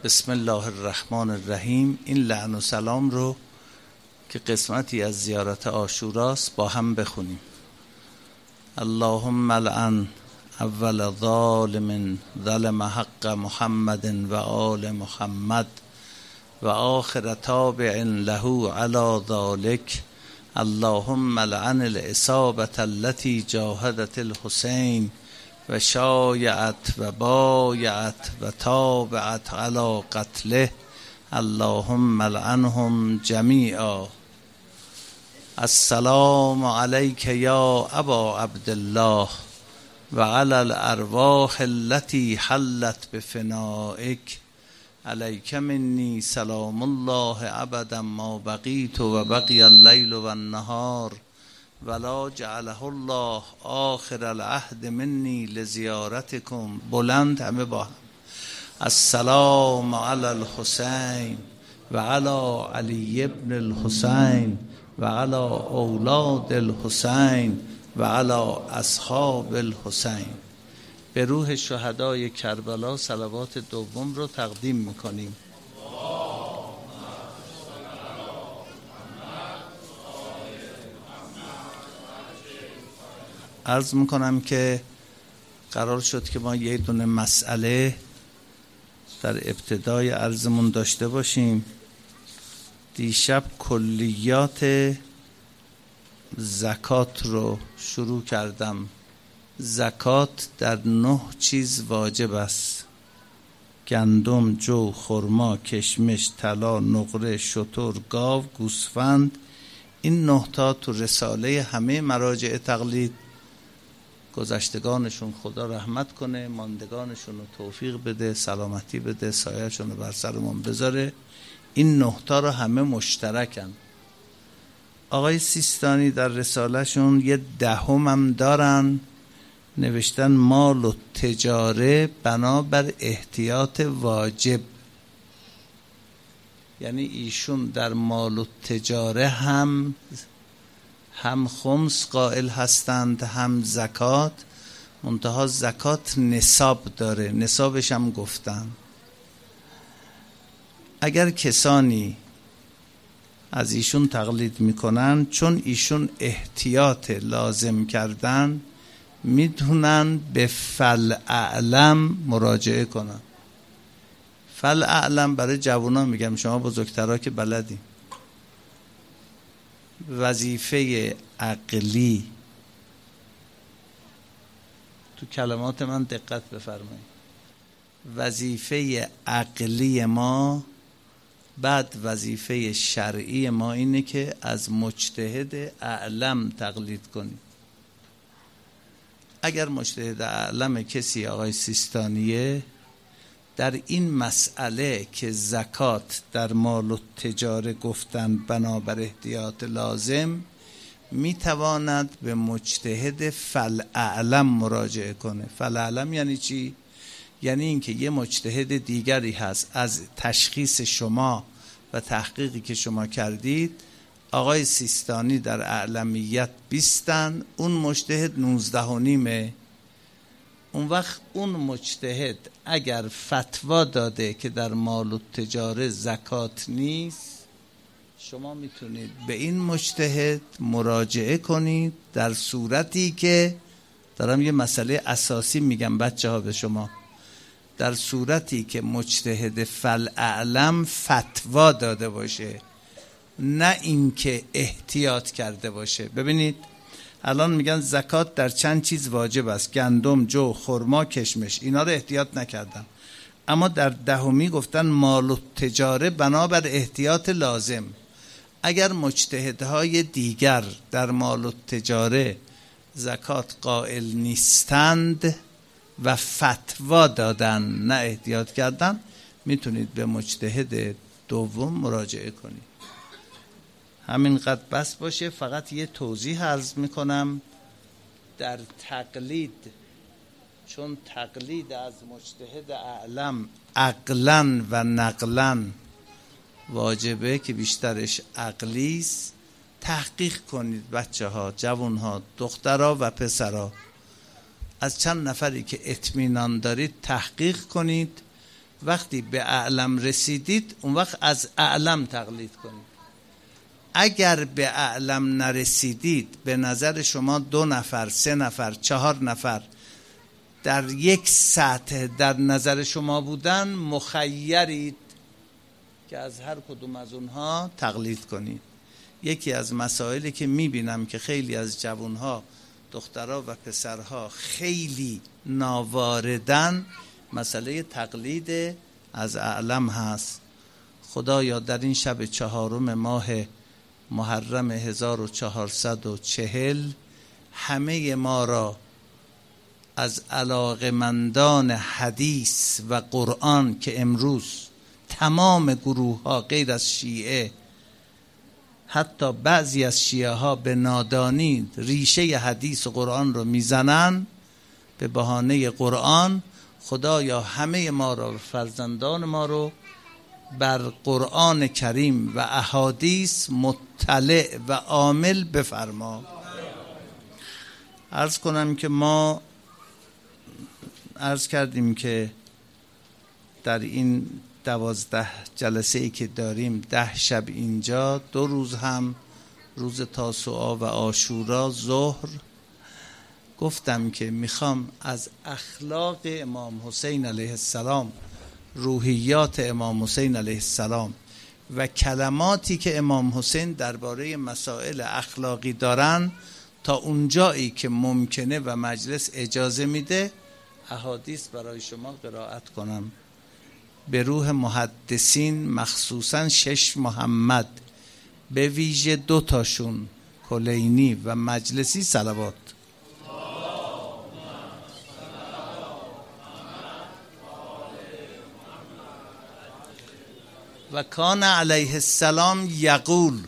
بسم الله الرحمن الرحیم. این لعن و سلام رو که قسمتی از زیارت عاشوراست با هم بخونیم. اللهم لعن اول ظالم ظلم حق محمد و آل محمد و آخر تابع له علی ذلک. اللهم لعن العصابة التي جاهدت الحسین و شایعت و بایعت و تابعت علی قتله. اللهم لعنهم جمیعا. السلام علیک یا ابا عبدالله و علی الارواح التي حلت بفنائک. علیک منی سلام الله ابدا ما بقیت و بقی اللیل و النهار ولا جعله الله آخر العهد منی لزیارتکم. بلند همه با هم. السلام علی الحسین و علی علی ابن الحسین و علی اولاد الحسین و علی اصحاب الحسین. به روح شهدای کربلا صلوات دوم رو تقدیم میکنیم. عرض میکنم که قرار شد که ما یه دونه مسئله در ابتدای عرضمون داشته باشیم. دیشب کلیات زکات رو شروع کردم. زکات در 9 چیز واجب است: گندم، جو، خرما، کشمش، طلا، نقره، شتر، گاو، گوسفند. این 9 تا تو رساله همه مراجع تقلید. گذشتگانشون خدا رحمت کنه، ماندگانشون رو توفیق بده، سلامتی بده، سایه‌شون رو بر سرمون بذاره. این 9 تا رو همه مشترکن. آقای سیستانی در رسالهشون یه 10 هم دارن، نوشتن مال و تجاره بنابر احتیاط واجب. یعنی ایشون در مال و تجاره هم خمس قائل هستند، هم زکات. منتها زکات نصاب داره، نصابش هم گفتن. اگر کسانی از ایشون تقلید میکنن، چون ایشون احتیاط لازم کردن، میتونن به فالاعلم مراجعه کنن. فالاعلم برای جوونا میگم، شما بزرگترها که بلدین. وظیفه عقلی، تو کلمات من دقت بفرمایید، وظیفه عقلی ما بعد وظیفه شرعی ما اینه که از مجتهد اعلم تقلید کنیم. اگر مجتهد اعلم کسی آقای سیستانیه، در این مسئله که زکات در مال و تجاره گفتن بنابر احتیاط لازم، میتواند به مجتهد فالاعلم مراجعه کنه. فالاعلم یعنی چی؟ یعنی اینکه یه مجتهد دیگری هست، از تشخیص شما و تحقیقی که شما کردید، آقای سیستانی در اعلمیت 20، اون مجتهد 19.5. اون وقت اون مجتهد اگر فتوا داده که در مال و تجاره زکات نیست، شما میتونید به این مجتهد مراجعه کنید. در صورتی که دارم یه مسئله اساسی میگم بچه ها به شما، در صورتی که مجتهد فالاعلم فتوا داده باشه، نه اینکه احتیاط کرده باشه. ببینید الان میگن زکات در چند چیز واجب است: گندم، جو، خرما، کشمش. اینا رو احتیاط نکردن. اما در 10 گفتن مال و تجاره بنابر احتیاط لازم. اگر مجتهدهای دیگر در مال و تجاره زکات قائل نیستند و فتوا دادن، نه احتیاط کردن، میتونید به مجتهد دوم مراجعه کنید. همینقدر بس باشه. فقط یه توضیح عرض میکنم در تقلید، چون تقلید از مجتهد اعلم عقلاً و نقلاً واجبه که بیشترش عقلیست. تحقیق کنید بچه ها، جوان ها، دخترها و پسرها، از چند نفری که اطمینان دارید تحقیق کنید وقتی به اعلم رسیدید اون وقت از اعلم تقلید کنید. اگر به اعلم نرسیدید، به نظر شما 2 نفر 3 نفر 4 نفر در یک سطح در نظر شما بودن، مخیرید که از هر کدوم از اونها تقلید کنید. یکی از مسائلی که میبینم که خیلی از جوانها، دخترها و پسرها خیلی ناواردن، مسئله تقلید از اعلم هست. خدایا در این شب 4 ماه محرم 1440 همه ما را از علاقمندان حدیث و قرآن که امروز تمام گروه ها غیر از شیعه، حتی بعضی از شیعه ها به نادانی ریشه حدیث و قرآن رو میزنن به بهانه قرآن، خدایا همه ما را و فرزندان ما رو بر قرآن کریم و احادیث مطلع و عامل بفرما. عرض کنم که ما عرض کردیم که در این 12 جلسه ای که داریم 10 شب اینجا، 2 روز هم روز تاسوعا و عاشورا ظهر، گفتم که میخوام از اخلاق امام حسین علیه السلام، روحیات امام حسین علیه السلام و کلماتی که امام حسین درباره مسائل اخلاقی دارن، تا اونجایی که ممکنه و مجلس اجازه میده احادیث برای شما قرائت کنم به روح محدثین، مخصوصا 6 محمد، به ویژه 2 تاشون کلینی و مجلسی صلوات. و کان علیه السلام یقول،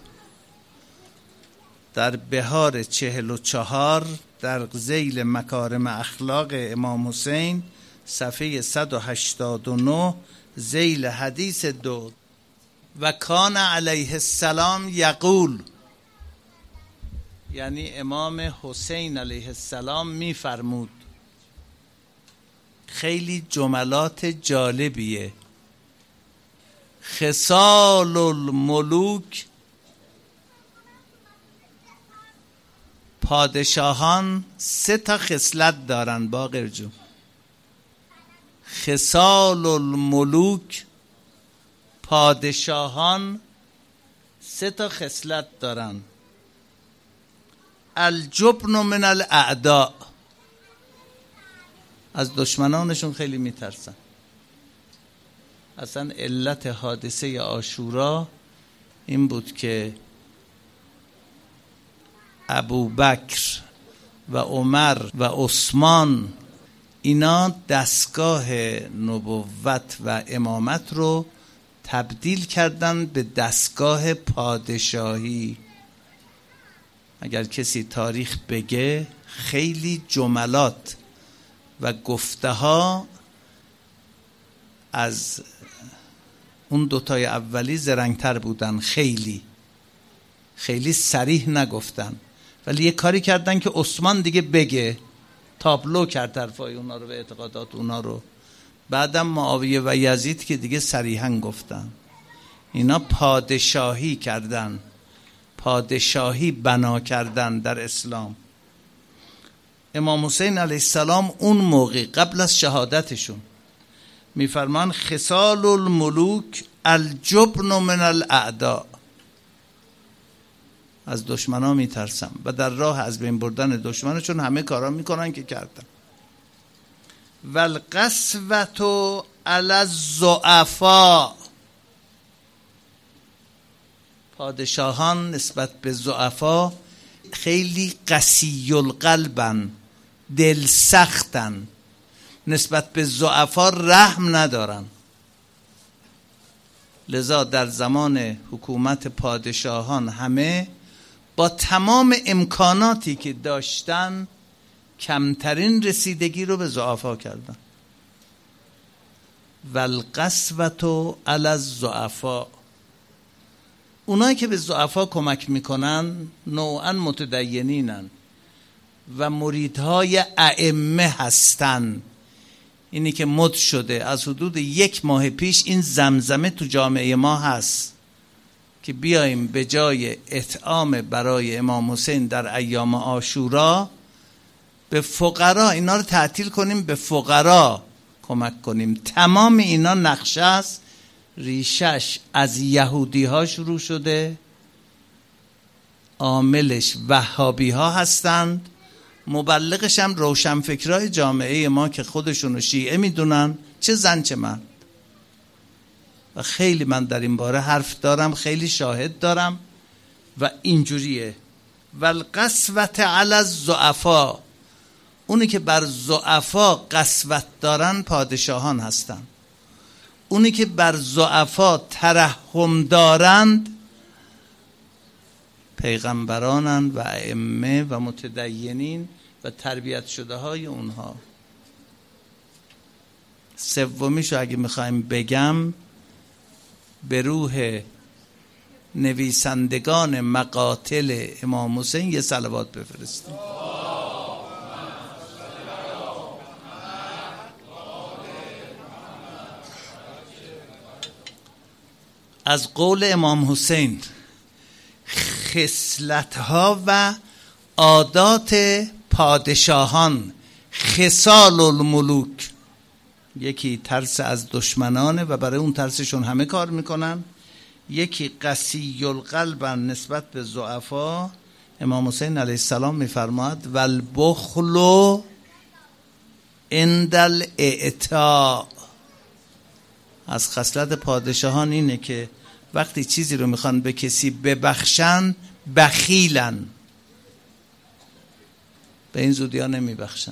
در بهار 44 در ذیل مکارم اخلاق امام حسین صفحه 189 ذیل حدیث 2، و کان علیه السلام یقول، یعنی امام حسین علیه السلام میفرمود. خیلی جملات جالبیه. خصال الملوک، پادشاهان 3 تا خصلت دارن باقر جون. خصال الملوک، پادشاهان 3 تا خصلت دارن. الجبن من الاعداء، از دشمنانشون خیلی میترسن. اصلا علت حادثه عاشورا این بود که ابوبکر و عمر و عثمان اینا دستگاه نبوت و امامت رو تبدیل کردن به دستگاه پادشاهی. اگر کسی تاریخ بگه خیلی جملات و گفته ها از اون 2 تای اولی زرنگتر بودن، خیلی صریح نگفتن، ولی یه کاری کردن که عثمان دیگه بگه، تابلو کرد طرفای اونا رو به اعتقادات اونا رو. بعدم معاویه و یزید که دیگه صریحاً گفتن. اینا پادشاهی کردن، پادشاهی بنا کردن در اسلام. امام حسین علیه السلام اون موقع قبل از شهادتشون میفرمان خصال الملوک الجبن من الاعداء، از دشمنا میترسم و در راه از بین بردن دشمنشون همه کارا میکنن که کردن. والقسوة علی الضعفاء، پادشاهان نسبت به ضعفا خیلی قسی القلبن، دل سختن، نسبت به ضعفا رحم ندارن. لذا در زمان حکومت پادشاهان همه با تمام امکاناتی که داشتن کمترین رسیدگی رو به ضعفا کردن. والقسوة علی الضعفاء، اونایی که به ضعفا کمک میکنن نوعا متدینینن و مریدهای ائمه هستن. اینی که مد شده از حدود 1 ماه پیش، این زمزمه تو جامعه ما هست که بیاییم به جای اطعام برای امام حسین در ایام عاشورا به فقرا، اینا رو تعطیل کنیم، به فقرا کمک کنیم. تمام اینا نقشه است، ریشش از یهودی ها شروع شده، عاملش وهابی ها هستند، مبلغش هم روشنفکرای جامعه ما که خودشونو شیعه میدونن، چه زن چه مرد. و خیلی من در این باره حرف دارم، خیلی شاهد دارم و اینجوریه. والقسوة علی الضعفاء، اونی که بر ضعفا قسوت دارن پادشاهان هستن، اونی که بر ضعفا ترحم دارند پیغمبرانند و ائمه و متدینین و تربیت شده های اونها. سومیشو اگه میخوایم بگم، به روح نویسندگان مقاتل امام حسین یه صلوات بفرستیم. از قول امام حسین، خصلت‌ها و عادات پادشاهان، خصال الملوک، یکی ترس از دشمنانه و برای اون ترسشون همه کار میکنن، یکی قسی القلب نسبت به ضعفا. امام حسین علیه السلام میفرماد والبخل عند الاعطاء، از خصلت پادشاهان اینه که وقتی چیزی رو میخوان به کسی ببخشن بخیلن، به این زودی ها نمیبخشن،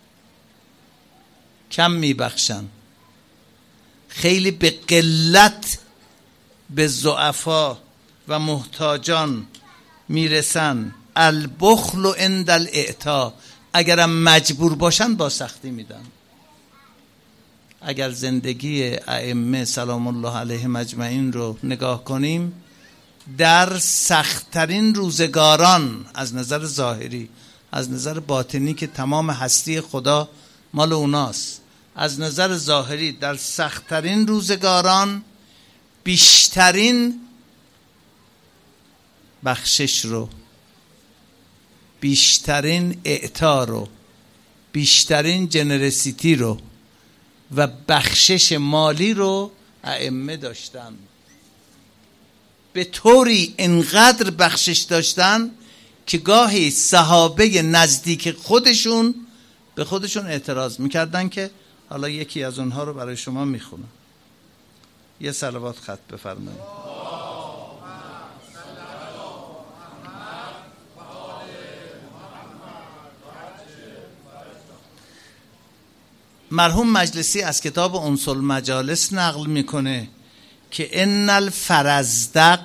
کم میبخشن، خیلی به قلت به ضعفا و محتاجان میرسن. البخل عند الاعطاء، اگرم مجبور باشن با سختی میدن. اگر زندگی ائمه سلام الله علیهم اجمعین رو نگاه کنیم، در سخت‌ترین روزگاران از نظر ظاهری، از نظر باطنی که تمام هستی خدا مال اوناست، از نظر ظاهری در سخت‌ترین روزگاران بیشترین بخشش رو، بیشترین اعطا رو، بیشترین جنرسیتی رو و بخشش مالی رو ائمه داشتن. به طوری انقدر بخشش داشتن که گاهی صحابه نزدیک خودشون به خودشون اعتراض میکردن که حالا یکی از اونها رو برای شما میخونم. یه صلوات خط بفرمایید. مرحوم مجلسی از کتاب انس المجالس نقل میکنه که ان الفرزدق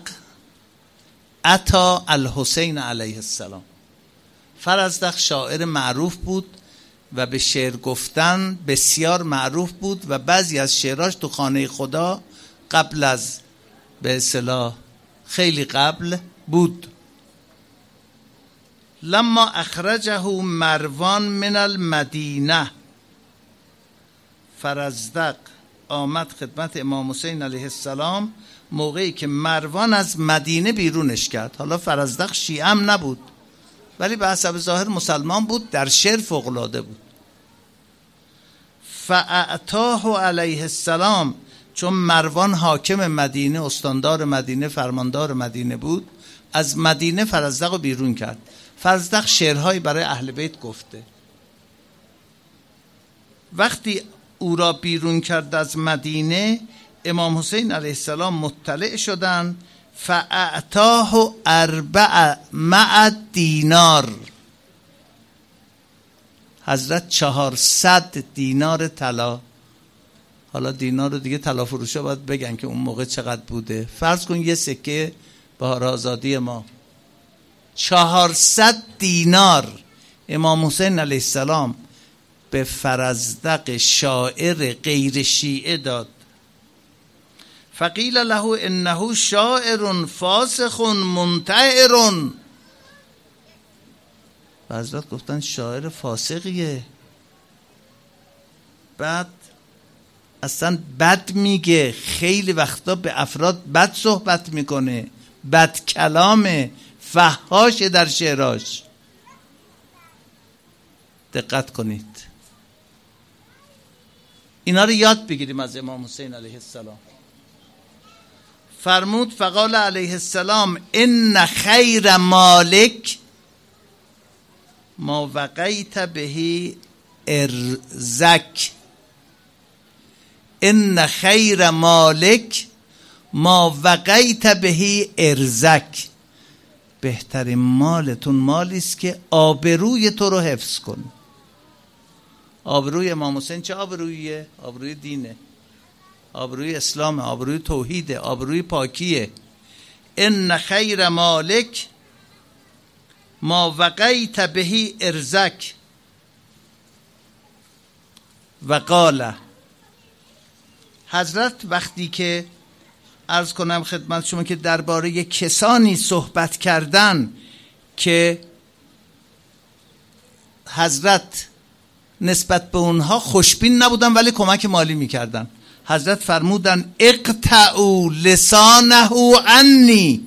اتی الحسین علیه السلام. فرزدق شاعر معروف بود و به شعر گفتن بسیار معروف بود و بعضی از شعراش تو خانه خدا قبل از، به اصطلاح خیلی قبل بود. لما اخرجه مروان من المدینه، فرزدق آمد خدمت امام حسین علیه السلام موقعی که مروان از مدینه بیرونش کرد. حالا فرزدق شیعه هم نبود ولی به حسب ظاهر مسلمان بود، در شعر فوق‌العاده بود. فاعطاه علیه السلام، چون مروان حاکم مدینه، استاندار مدینه، فرماندار مدینه بود، از مدینه فرزدق رو بیرون کرد. فرزدق شعرهایی برای اهل بیت گفته. وقتی او را بیرون کرد از مدینه، امام حسین علیه السلام مطلع شدن. فاعطاه 400 دینار، حضرت 400 دینار طلا. حالا دینار رو دیگه طلا فروشا باید بگن که اون موقع چقدر بوده. فرض کن یه سکه بهار آزادی ما 400 دینار امام حسین علیه السلام به فرزدق شاعر غیر شیعه داد. فقیل له انه شاعر فاسق منتحر، و حضرت گفتن شاعر فاسقیه. بعد اصلا بد میگه، خیلی وقتا به افراد بد صحبت میکنه، بد کلامه، فحاشه در شعراش. دقت کنید، اینا رو یاد بگیریم از امام حسین علیه السلام. فرمود فقال علیه السلام ان خیر مالک ما وقیت بهی ارزک. ان خیر مالک ما وقیت بهی ارزک. بهترین مالتون مالی است که آبروی تو رو حفظ کن. آبروی امام حسین چه آبرویه؟ آبروی دینه، آبروی اسلامه، آبروی توحیده، آبروی پاکیه. ان خیر مالک ما وقیت بهی ارزک. و قال، حضرت وقتی که عرض کنم خدمت شما که درباره کسانی صحبت کردن که حضرت نسبت به اونها خوشبین نبودن ولی کمک مالی میکردن، حضرت فرمودن اقطعوا لسانه عنی.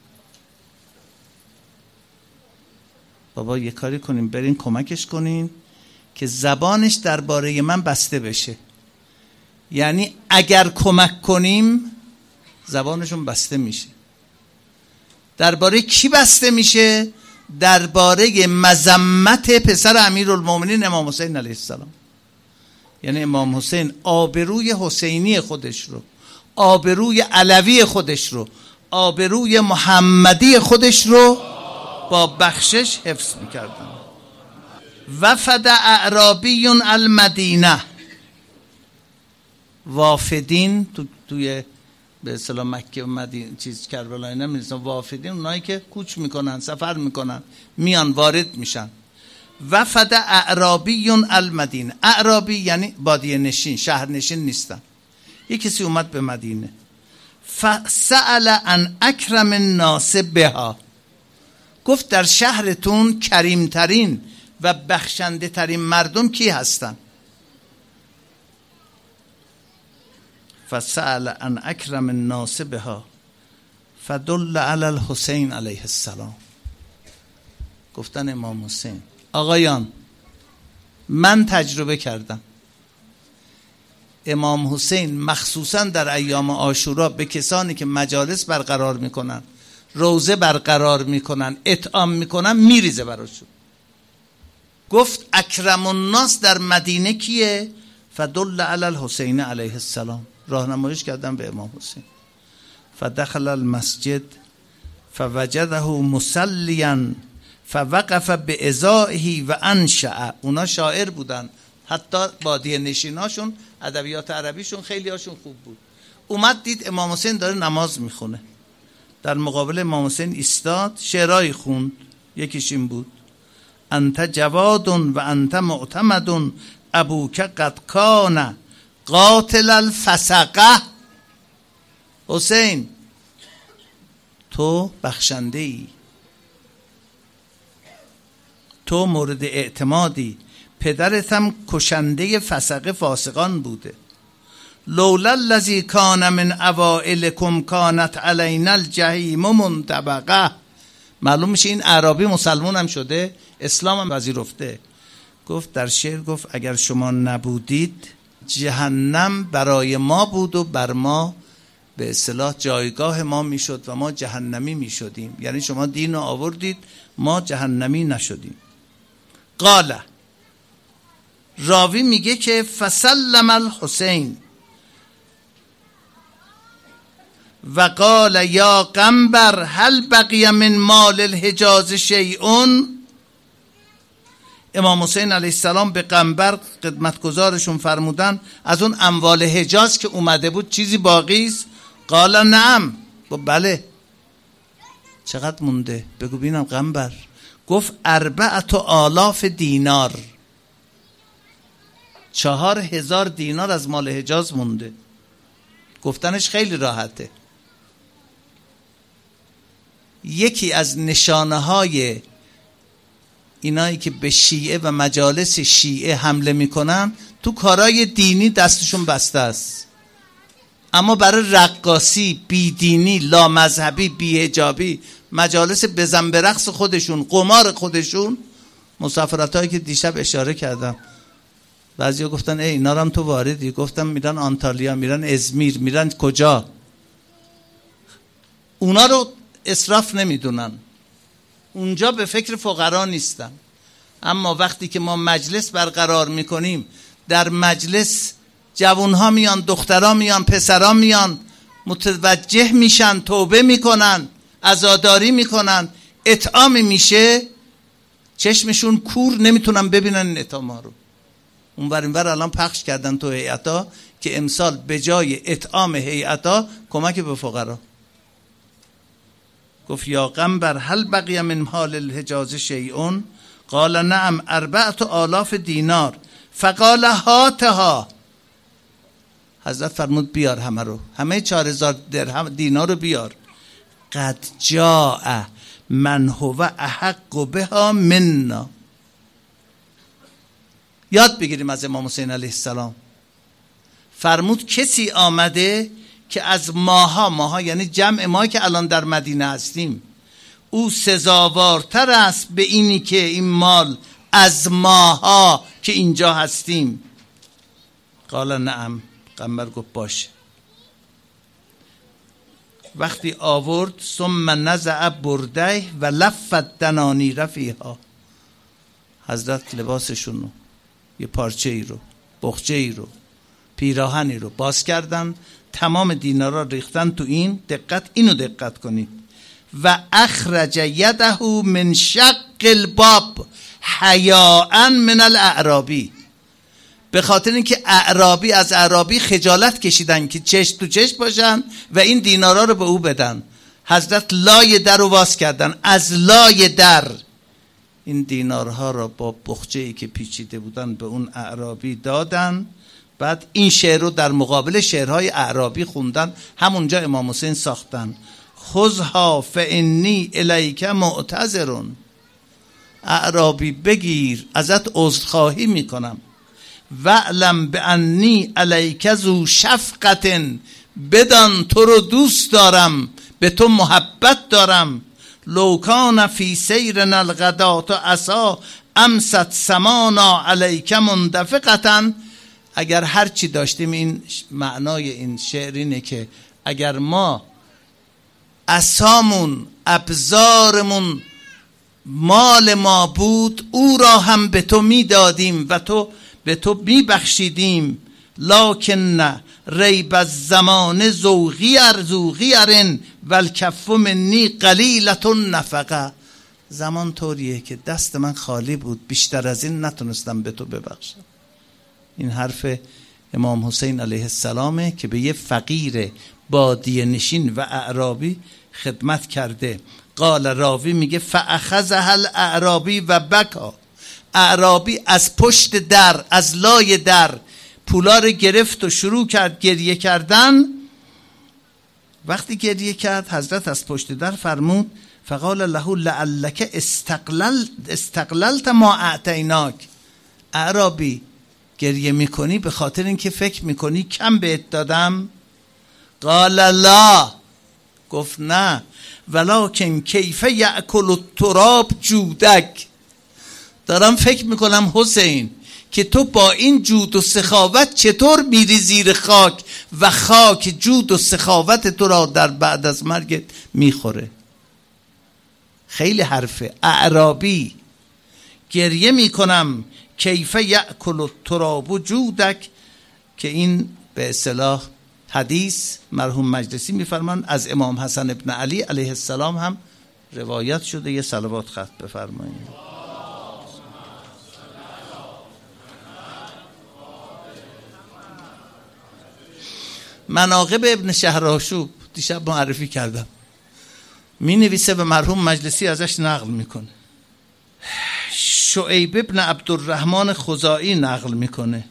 بابا یه کاری کنین، برین کمکش کنین که زبانش درباره من بسته بشه. یعنی اگر کمک کنیم زبانشون بسته میشه. درباره کی بسته میشه؟ درباره مذمت پسر امیرالمومنین امام حسین علیه السلام. یعنی امام حسین آبروی حسینی خودش رو، آبروی علوی خودش رو، آبروی محمدی خودش رو با بخشش حفظ میکردن. وفد اعرابی المدینه. وافدین توی به اصطلاح مکه و مدینه چیز کربلا اینا میرسن. وافدین اونایی که کوچ میکنن، سفر میکنن، میان وارد میشن. وفد اعرابی المدینه. اعرابی یعنی بادیه نشین، شهر نشین نیستن. یک کسی اومد به مدینه. فسأل عن اکرم الناس بها. گفت در شهرتون کریمترین و بخشنده ترین مردم کی هستن؟ فسأل عن اکرم الناس بها فدل علی الحسین علیه السلام. گفتن امام حسین آقایان من تجربه کردم، امام حسین مخصوصا در ایام عاشورا به کسانی که مجالس برقرار میکنن، روزه برقرار میکنن، اطعام میکنن، میریزه براشون. گفت اکرم الناس در مدینه کیه؟ فدل علی الحسین علیه السلام. راهنماییش کردن به امام حسین. فدخل المسجد فوجده مصلیا فوقف بازائه و انشأ. اونا شاعر بودن، حتی بادیه نشیناشون ادبیات عربیشون خیلی هاشون خوب بود. اومد دید امام حسین داره نماز میخونه، در مقابل امام حسین ایستاد، شعرهایی خوند. یکیش این بود انت جواد و انت معتمد ابوک قد کان قاتل الفسقه. حسین تو بخشنده ای، تو مورد اعتمادی، پدرت هم کشنده فسقه فاسقان بوده. لولا الذی کان من اوائلکم کانت علینا الجحیم منطبقه. معلوم میشه این اعرابی مسلمان هم شده، اسلام هم پذیرفته. گفت در شعر گفت اگر شما نبودید جهنم برای ما بود و بر ما به اصطلاح جایگاه ما میشد و ما جهنمی میشدیم. یعنی شما دین رو آوردید ما جهنمی نشدیم. قال، راوی میگه که فسلم الحسین و قال یا قنبر هل بقی من مال الحجاز شیء. امام حسین علیه السلام به قنبر خدمتگزارشون فرمودن از اون اموال حجاز که اومده بود چیزی باقی است؟ قال نعم. گفت بله. چقدر مونده؟ بگو بینم قنبر. گفت 4,000 دینار. 4,000 دینار از مال حجاز مونده. گفتنش خیلی راحته. یکی از نشانه های اینایی که به شیعه و مجالس شیعه حمله میکنن تو کارهای دینی دستشون بسته است، اما برای رقاصی، بیدینی، لامذهبی، بی‌حجابی، مجالس بزن برقص خودشون، قمار خودشون، مسافرتایی که دیشب اشاره کردم، بعضیا گفتن ای اینا رو هم تو واردی، گفتم میرن آنتالیا، میرن ازمیر، میرن کجا، اونا رو اسراف نمیدونن، اونجا به فکر فقرا نیستن. اما وقتی که ما مجلس برقرار میکنیم، در مجلس جوانها میان، دخترها میان، پسرها میان، متوجه میشن، توبه میکنن، عزاداری میکنن، اطعام میشه، چشمشون کور نمیتونن ببینن این اطعاما رو. اونور اینور الان پخش کردن تو هیئتا که امسال به جای اطعام هیئتا کمک به فقرا. گفت یا قنبر هل بقی من مال الحجاز شیء؟ قال نعم 4000 دینار. فقال هاتها. حضرت فرمود بیار همه رو، همه 4000 درهم دینار رو بیار. قد جاء من هو احق بها منا. یاد بگیریم از امام حسین علیه السلام. فرمود کسی آمده که از ماها یعنی جمع ما که الان در مدینه هستیم، او سزاوارتر است به اینی که این مال از ماها که اینجا هستیم. قال نعم. پیغمبر گفت باشه. وقتی آورد ثم نزع برده و لفت دنانیر فیها، حضرت لباسشون رو، یه پارچه ای رو، بخچه ای رو، پیراهنی رو باز کردن، تمام دینارا ریختن تو این. دقت، اینو دقت کنید. و اخرج یده من شق الباب حیاء من الاعرابی. به خاطر اینکه اعرابی از اعرابی خجالت کشیدن که چشم تو چشم باشن و این دینارا رو به او بدن. حضرت لای در رو باز کردن، از لای در این دینارها رو با بخچه‌ای که پیچیده بودن به اون اعرابی دادن. بعد این شعر رو در مقابل شعرهای اعرابی خوندن، همونجا امام حسین ساختن. خذها فانی الیک معتذر. اعرابی بگیر، ازت عذرخواهی میکنم. وعلم بانی الیک ذو شفقت. بدان تو رو دوست دارم، به تو محبت دارم. لو کان فی سیرنا الغداة عصا امست سمانا علیک مندفقة. اگر هر چی داشتیم، این معنای این شعر اینه که اگر ما عصامون، ابزارمون مال ما بود، او را هم به تو میدادیم و تو به تو میبخشیدیم. لکن ریب الزمان ذوقی ارن والکف منی قلیلة نفقه. زمان طوریه که دست من خالی بود، بیشتر از این نتونستم به تو ببخشم. این حرف امام حسین علیه السلامه که به یه فقیر بادیه نشین و اعرابی خدمت کرده. قال راوی میگه فاخذها الاعرابی و بکا. اعرابی از پشت در، از لای در پولا رو گرفت و شروع کرد گریه کردن. وقتی گریه کرد، حضرت از پشت در فرمود فقال له لعلک استقللت ما اعطیناک. اعرابی گریه میکنی به خاطر اینکه فکر میکنی کم بهت دادم؟ قال لا. گفت نه. ولکن کیف یأکل التراب جودک. دارم فکر میکنم حسین که تو با این جود و سخاوت چطور میری زیر خاک و خاک جود و سخاوت تو را در بعد از مرگت میخوره. خیلی حرفه. اعرابی گریه میکنم کیف یأکل التراب جودک، که این به اصطلاح حدیث مرحوم مجلسی میفرمان از امام حسن ابن علی علیه السلام هم روایت شده. یه صلوات خط بفرمایید. مناقب ابن شهرآشوب دیشب معرفی کردم، می نویسه به مرحوم مجلسی ازش نقل میکنه. شعیب ابن عبدالرحمن خزاعی نقل میکنه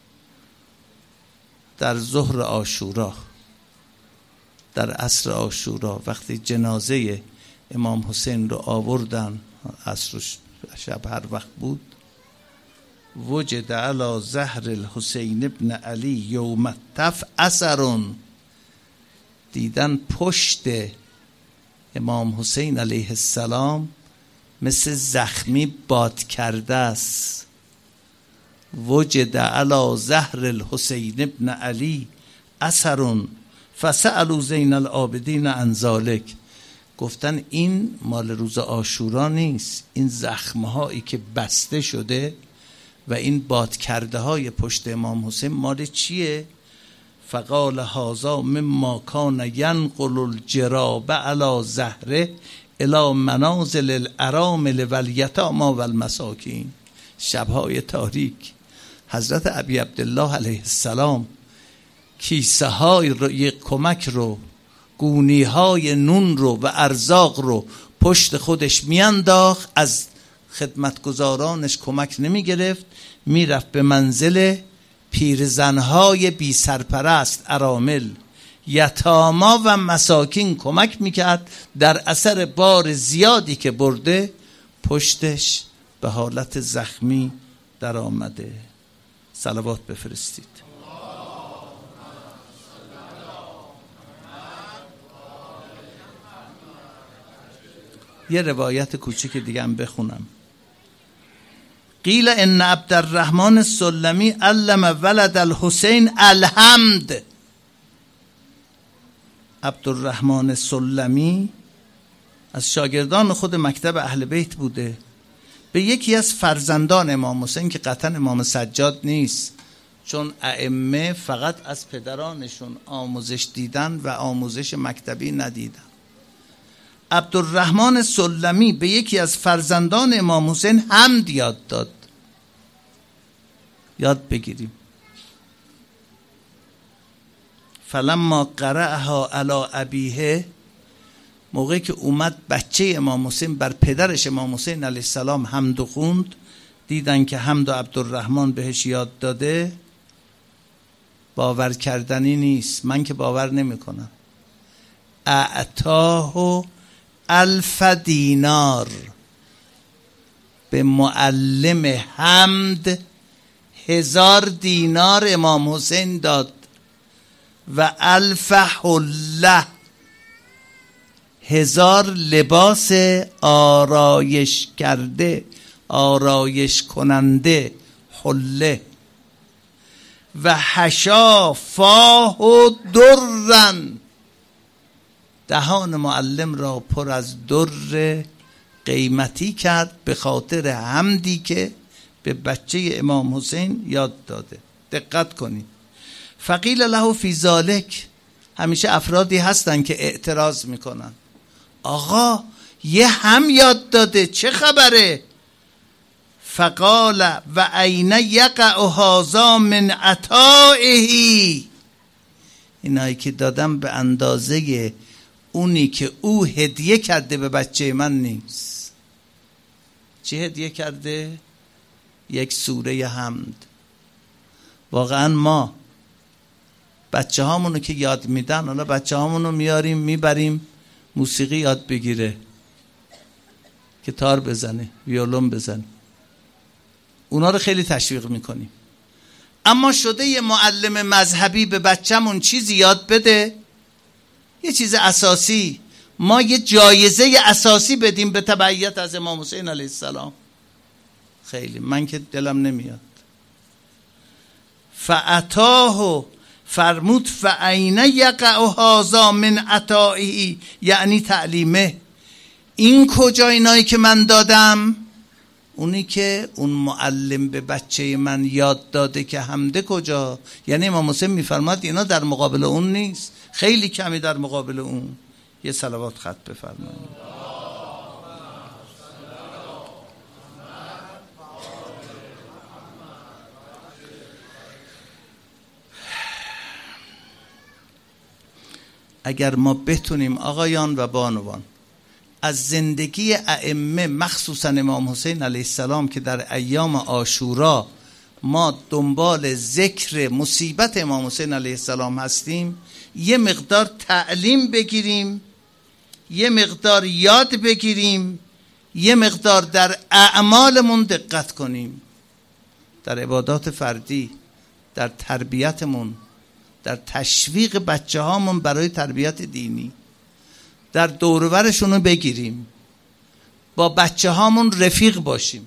در ظهر عاشورا، در عصر عاشورا، وقتی جنازه امام حسین رو آوردن، عصر شب هر وقت بود، وجد علی ظهر الحسین ابن علی یوم التف اثر، دیدن پشت امام حسین علیه السلام مثل زخمی باد کرده است. وجد علی ظهر الحسین ابن علی اثر فسألوا زین العابدین عن ذلک. گفتن این مال روز عاشورا نیست، این زخمهایی که بسته شده و این باد کرده های پشت امام حسین مال چیه؟ فقال هذا مما کان ینقل الجراب علی ظهره الی منازل الارامل والیتامی والمساکین. شبهای تاریک حضرت ابی عبدالله علیه السلام کیسه های کمک رو، گونی های نون رو و ارزاق رو پشت خودش میانداخت، از خدمتگزارانش کمک نمی گرفت، میرفت به منزل پیرزنهای بی سرپرست، ارامل، یتاما و مساکین کمک میکرد. در اثر بار زیادی که برده پشتش به حالت زخمی در آمده. صلوات بفرستید. یه روایت کوچیک دیگه هم بخونم. قیل ان عبدالرحمن السلمی علم ولد الحسین الحمد. عبدالرحمن السلمی از شاگردان خود مکتب اهل بیت بوده. به یکی از فرزندان امام حسین که قطعا امام سجاد نیست، چون ائمه فقط از پدرانشون آموزش دیدن و آموزش مکتبی ندیدن. عبدالرحمن سلمی به یکی از فرزندان امام حسین حمد یاد داد. یاد بگیریم. فلما قرأها علی ابیه، موقعی که اومد بچه امام حسین بر پدرش امام حسین علیه السلام حمد و خوند، دیدن که حمد و عبدالرحمن بهش یاد داده. باور کردنی نیست، من که باور نمی کنم. اعطاه 1000 دینار، به معلم حمد 1000 دینار امام حسین داد و 1000 حله، 1000 لباس آرایش کرده، آرایش کننده، حله. و حشا فاه درن، دهان معلم را پر از در قیمتی کرد به خاطر حمدی که به بچه امام حسین یاد داده. دقت کنید. فقیل له فی ذالک، همیشه افرادی هستن که اعتراض میکنن، آقا یه هم یاد داده، چه خبره؟ فقال و عین یقع هذا من عطائه، اینایی که دادم به اندازه اونی که او هدیه کرده به بچه من نیست. چه هدیه کرده؟ یک سوره حمد. واقعا ما بچه هامونو که یاد میدن، حالا بچه هامونو میاریم میبریم موسیقی یاد بگیره، گیتار بزنه، ویولون بزنه، اونا رو خیلی تشویق میکنیم. اما شده یه معلم مذهبی به بچه‌مون چیزی یاد بده، یه چیز اساسی، ما یه جایزه اساسی بدیم به تبعیت از امام حسین علیه السلام. خیلی من که دلم نمیاد. فعطاه، فرمود فعین یقع هذا من عطائه، یعنی تعلیمه. این کجا اینایی که من دادم؟ اونی که اون معلم به بچه من یاد داده که حمده کجا؟ یعنی امام حسین میفرماد اینا در مقابل اون نیست، خیلی کمی در مقابل اون. یه صلوات خط بفرمایید. اگر ما بتونیم آقایان و بانوان از زندگی ائمه، مخصوصا امام حسین علیه السلام که در ایام عاشورا ما دنبال ذکر مصیبت امام حسین علیه السلام هستیم، یه مقدار تعلیم بگیریم، یه مقدار یاد بگیریم، یه مقدار در اعمالمون دقت کنیم. در عبادات فردی، در تربیتمون، در تشویق بچه هامون برای تربیت دینی، در دور و برشون رو بگیریم، با بچه هامون رفیق باشیم.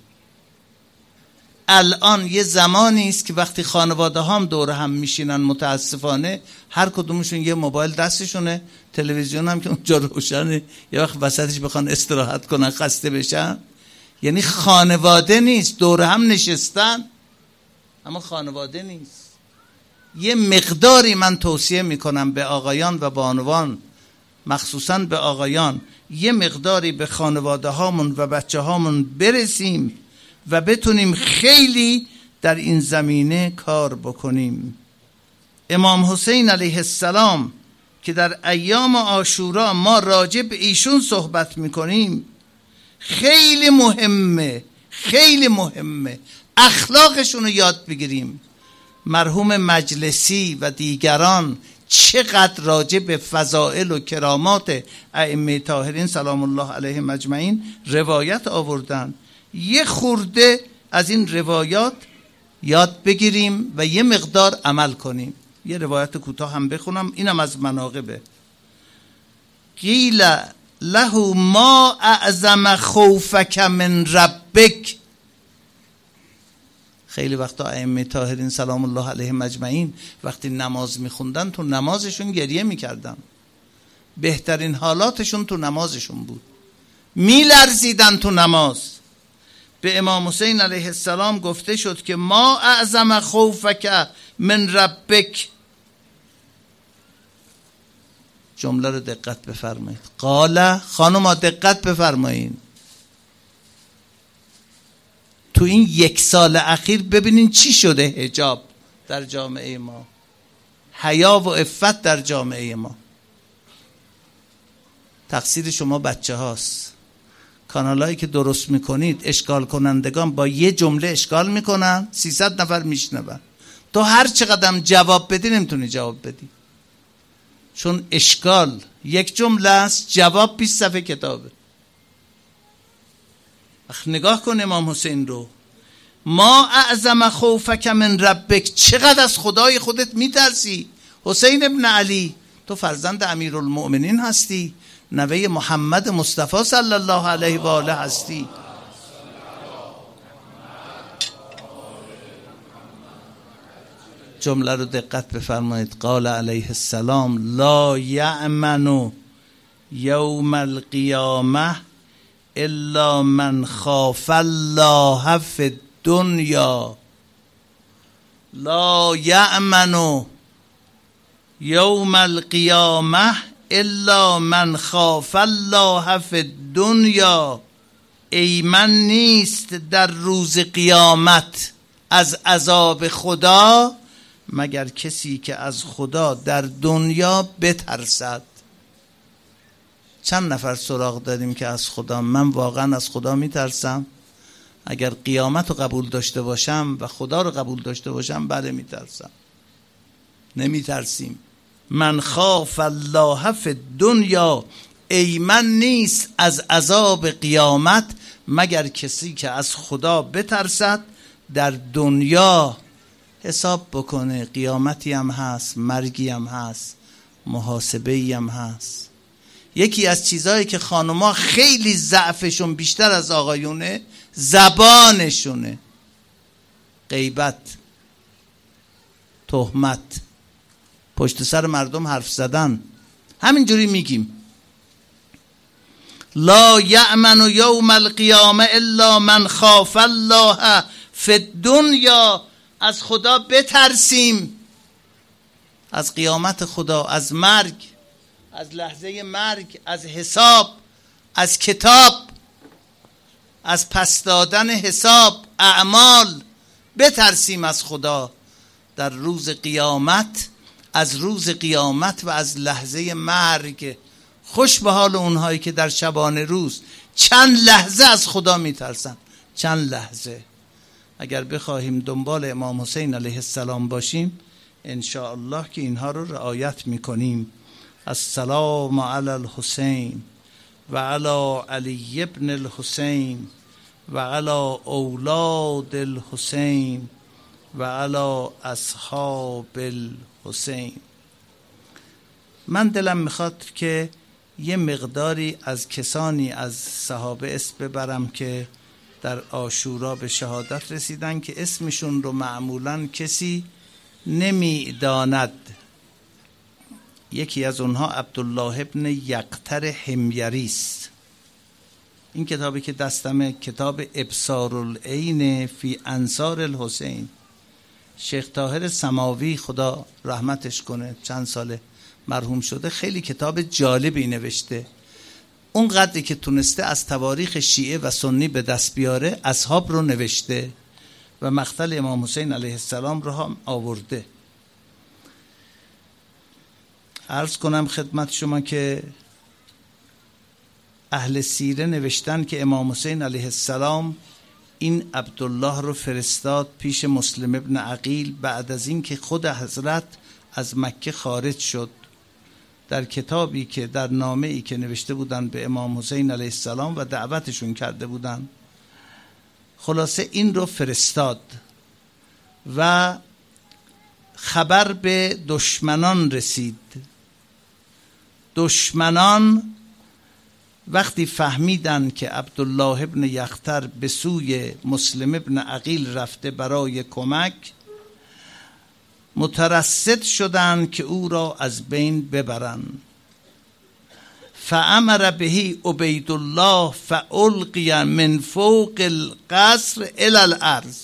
الان یه زمانی است که وقتی خانواده هم دور هم میشینن، متاسفانه هر کدومشون یه موبایل دستشونه، تلویزیون هم که اونجا روشنه، یه وقت وسطش بخوان استراحت کنن خسته بشن. یعنی خانواده نیست، دور هم نشستن اما خانواده نیست. یه مقداری من توصیه میکنم به آقایان و بانوان، مخصوصا به آقایان، یه مقداری به خانواده هامون و بچه هامون برسیم و بتونیم خیلی در این زمینه کار بکنیم. امام حسین علیه السلام که در ایام عاشورا ما راجع به ایشون صحبت میکنیم، خیلی مهمه، خیلی مهمه اخلاقشون رو یاد بگیریم. مرحوم مجلسی و دیگران چقدر راجع به فضائل و کرامات ائمه طاهرین سلام الله علیهم اجمعین روایت آوردن. یه خورده از این روایات یاد بگیریم و یه مقدار عمل کنیم. یه روایت کوتاه هم بخونم، اینم از مناقبه. قیل له ما اعظم خوفک من ربک. خیلی وقتا ائمه طاهرین سلام الله علیهم اجمعین وقتی نماز میخوندن تو نمازشون گریه میکردن. بهترین حالاتشون تو نمازشون بود، میلرزیدن تو نماز. به امام حسین علیه السلام گفته شد که ما اعظم خوفک من ربک. جمله رو دقت بفرمایید. قال، خانم دقت بفرمایید. تو این 1 سال اخیر ببینین چی شده حجاب در جامعه ما، حیا و عفت در جامعه ما. تقصیر شما بچه هاست. کانالایی که درست میکنید، اشکال کنندگان با یه جمله اشکال میکنن، 300 نفر میشنون. تو هر چقدر جواب بدی نمیتونی جواب بدی، چون اشکال 1 جمله است، جواب 20 صفحه کتابه. نگاه کن امام حسین رو، ما اعظم خوفک من ربک، چقدر از خدای خودت میترسی. حسین ابن علی، تو فرزند امیرالمؤمنین هستی، نوه محمد مصطفی صلی الله علیه و آله هستی. جمله رو دقت بفرمایید. قال علیه السلام لا یأمن یوم القیامه الا من خاف الله فی الدنیا. لا یأمن یوم القیامه الا من خاف الله فی الدنیا. ایمن نیست در روز قیامت از عذاب خدا مگر کسی که از خدا در دنیا بترسد. چند نفر سراغ داریم که از خدا، من واقعا از خدا میترسم، اگر قیامت رو قبول داشته باشم و خدا رو قبول داشته باشم بله میترسم. نمیترسیم. من خاف الله فی الدنیا، ایمن نیست از عذاب قیامت مگر کسی که از خدا بترسد در دنیا. حساب بکنه، قیامتی هم هست، مرگی هم هست، محاسبه‌ای هم هست. یکی از چیزهایی که خانوما خیلی ضعفشون بیشتر از آقایونه زبانشونه. غیبت، تهمت، پشت سر مردم حرف زدن. همینجوری میگیم لا یأمن یوم القیامه الا من خاف الله فی الدنیا. از خدا بترسیم، از قیامت خدا، از مرگ، از لحظه مرگ، از حساب، از کتاب، از پس دادن حساب اعمال. بترسیم از خدا در روز قیامت، از روز قیامت و از لحظه مرگ. خوش به حال اونهایی که در شبانه روز چند لحظه از خدا میترسن. چند لحظه. اگر بخواهیم دنبال امام حسین علیه السلام باشیم انشاءالله که اینها رو رعایت میکنیم. السلام علی الحسین و علی علی ابن الحسین و علی اولاد الحسین و علی اصحاب الحسین. من دلم میخواد که یه مقداری از کسانی از صحابه اسم ببرم که در عاشورا به شهادت رسیدن که اسمشون رو معمولاً کسی نمیداند. یکی از اونها عبدالله ابن یقطر حمیری است. این کتابی که دستمه کتاب ابصارالعین فی انصار الحسین، شیخ طاهر سماوی خدا رحمتش کنه، چند ساله مرحوم شده، خیلی کتاب جالبی نوشته. اون قدری که تونسته از تواریخ شیعه و سنی به دست بیاره اصحاب رو نوشته و مقتل امام حسین علیه السلام رو هم آورده. عرض کنم خدمت شما که اهل سیره نوشتن که امام حسین علیه السلام این عبدالله رو فرستاد پیش مسلم ابن عقیل بعد از این که خود حضرت از مکه خارج شد. در کتابی که در نامه‌ای که نوشته بودن به امام حسین علیه السلام و دعوتشون کرده بودن، خلاصه این رو فرستاد و خبر به دشمنان رسید. دشمنان وقتی فهمیدن که عبدالله ابن یقطر به سوی مسلم ابن عقیل رفته برای کمک، مترصد شدند که او را از بین ببرند. فامر به عبید الله فالقی من فوق القصر الی الارض.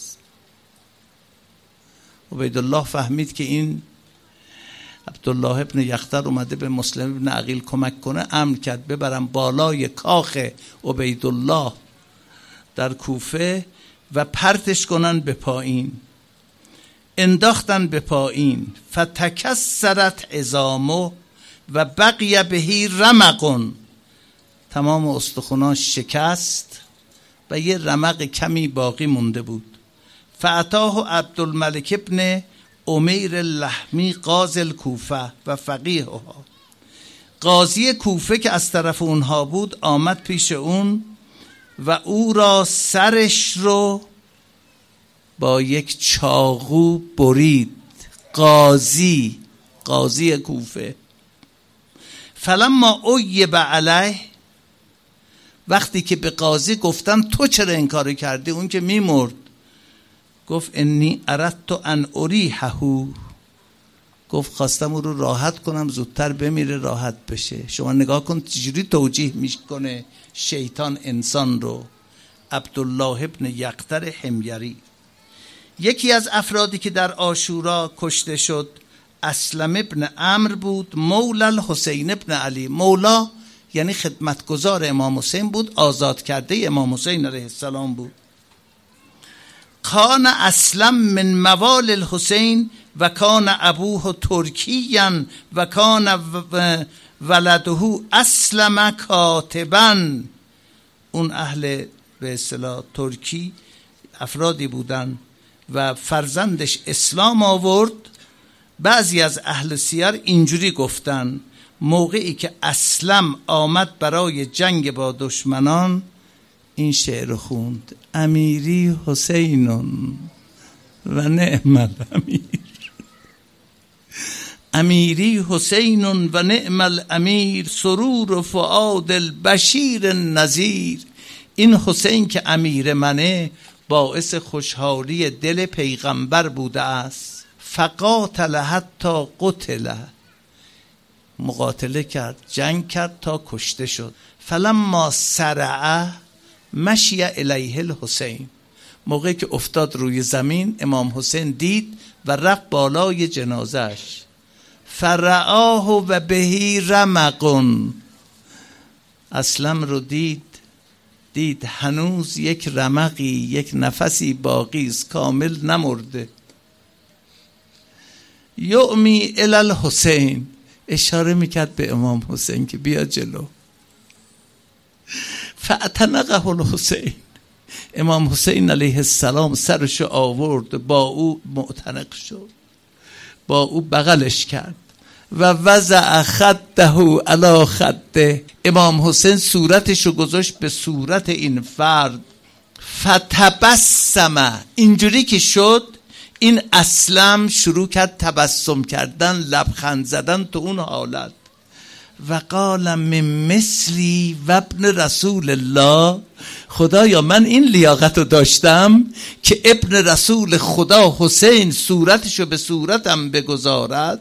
عبید الله فهمید که این عبدالله ابن یقطر اومده به مسلم ابن عقیل کمک کنه، امر کرد ببرم بالای کاخ عبید الله در کوفه و پرتش کنن به پایین. انداختن به پایین، فتکسرت عظامه و بقی بهی رمقون، تمام استخوناش شکست و یه رمق کمی باقی مونده بود. فاتاه عبدالملک ابن امیر اللحمی قاضی الکوفه و فقیهها، قاضی کوفه که از طرف اونها بود آمد پیش اون و او را سرش رو با یک چاقو برید. قاضی کوفه. فلما عیب علیه، وقتی که به قاضی گفتن تو چرا این کارو کردی، اون که میمرد، گفت انی اردت ان اریحه، گفت خواستم او رو راحت کنم زودتر بمیره راحت بشه. شما نگاه کن چجوری توجیه میکنه شیطان انسان رو. عبدالله ابن یقطر حمیری. یکی از افرادی که در عاشورا کشته شد اسلم ابن عمرو بود، مولا الحسین ابن علی. مولا یعنی خدمتگزار امام حسین بود، آزاد کرده امام حسین علیه السلام بود. کان اسلم من موال الحسین و کان ابوه ترکیاً و کان ولده اسلم کاتباً. اون اهل به اصطلاح ترکی افرادی بودن و فرزندش اسلام آورد. بعضی از اهل سیر اینجوری گفتن موقعی که اسلم آمد برای جنگ با دشمنان این شعر خوند: امیری حسینون و نعم الامیر، امیری حسینون و نعم الامیر، سرور فؤاد البشیر النذیر. این حسین که امیر منه باعث خوشحالی دل پیغمبر بوده است. فقاتل حتی قتل، مقاتله کرد، جنگ کرد تا کشته شد. فلما سرعه مشی الیه الحسین، موقعی که افتاد روی زمین امام حسین دید و رفت بالای جنازش. فرعاه و بهی رمقون، اسلم رو دید هنوز یک رمقی، یک نفسی باقی است، کامل نمرده. یعمی الی الحسین، اشاره میکرد به امام حسین که بیا جلو. فاعتنقه الحسین، امام حسین علیه السلام سرشو آورد، با او معتنق شد، با او بغلش کرد و وضع خده علی خده، امام حسین صورتشو گذاشت به صورت این فرد. فتبسم، اینجوری که شد این اسلم شروع کرد تبسم کردن، لبخند زدن تو اون حالت. و قال من مثلی و ابن رسول الله، خدایا من این لیاقت رو داشتم که ابن رسول خدا حسین صورتشو به صورتم بگذارد.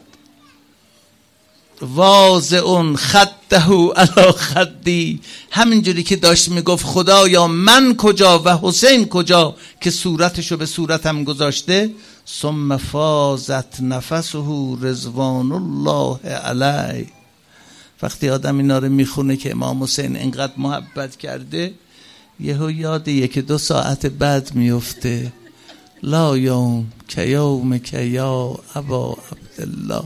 واضع خده علی خدی، همینجوری که داشت میگفت خدایا من کجا و حسین کجا که صورتشو به صورتم گذاشته. ثم فازت نفسه رضوان الله علیه. وقتی آدم اینا رو میخونه که امام حسین انقدر محبت کرده، یهو یاد 1-2 ساعت بعد میفته. لا یوم که یوم که یا ابا عبدالله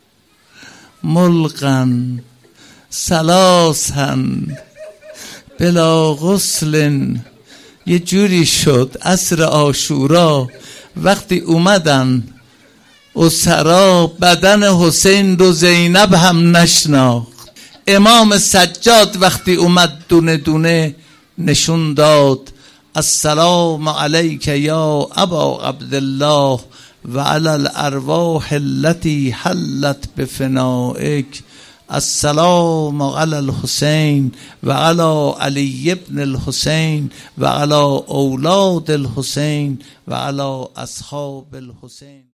ملقن سلاسن بلا غسل. یه جوری شد عصر عاشورا وقتی اومدن اسرا، بدن حسین رو زینب هم نشناخت. امام سجاد وقتی اومد دونه دونه نشون داد. السلام علیک یا ابا عبدالله و علی الارواح التي حلت بفنائک. السلام علی الحسین و علی علی ابن الحسین و علی اولاد الحسین و علی اصحاب الحسین.